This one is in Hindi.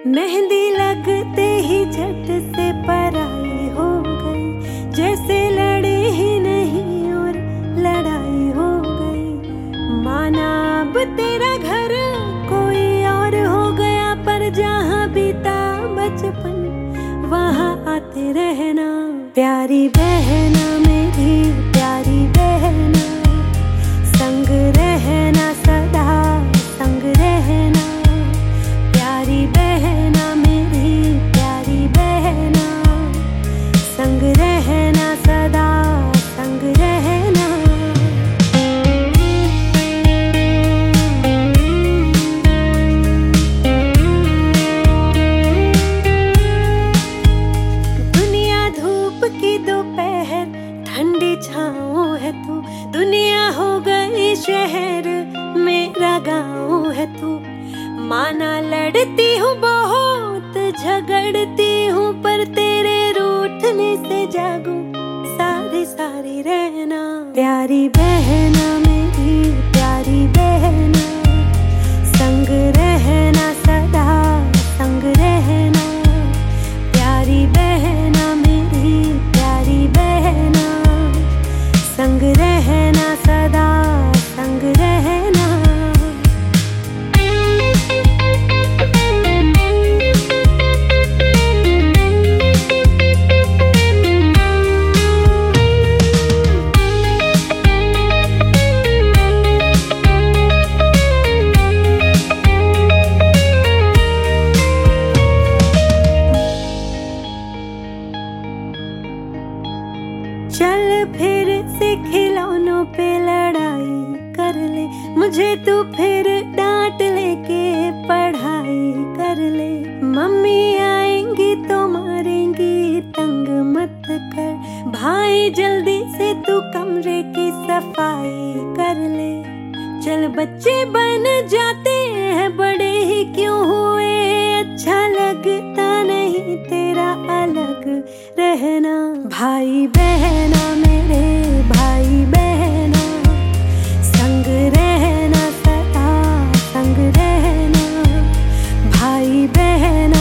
मेहंदी लगते ही झट से पराई हो गई, जैसे लड़े ही नहीं और लड़ाई हो गई। माना अब तेरा घर कोई और हो गया, पर जहाँ बीता बचपन वहाँ आते रहना। प्यारी बहना मेरी प्यारी बहना, संग रहना सदा संग रहना। प्यारी बहना मेरी प्यारी बहना, संग रहना सदा संग रहना। दुनिया धूप की दोपहर ठंडी छाँव है तू, दुनिया हो गई शहर मेरा गाँव है तू। माना लड़ती हूँ बहुत झगड़ती हूँ, पर तेरे रूठने से जागूं सारी सारी रहना। प्यारी बहना मेरी प्यारी बहना, संग रहना सदा संग रहना। प्यारी बहना मेरी प्यारी बहना, संग रहना सदा संग रहना। चल फिर से खिलौनों पे लड़ाई कर ले, मुझे तू फिर डांट लेके पढ़ाई कर ले। मम्मी आएंगी तो मारेंगी तंग मत कर, भाई जल्दी से तू कमरे की सफाई कर ले। चल बच्चे बन जाते हैं बड़े ही क्यों हुए, अच्छा लगता नहीं तेरा अलग रहना। भाई बहना मेरे भाई बहना, संग रहना सदा संग रहना। भाई बहना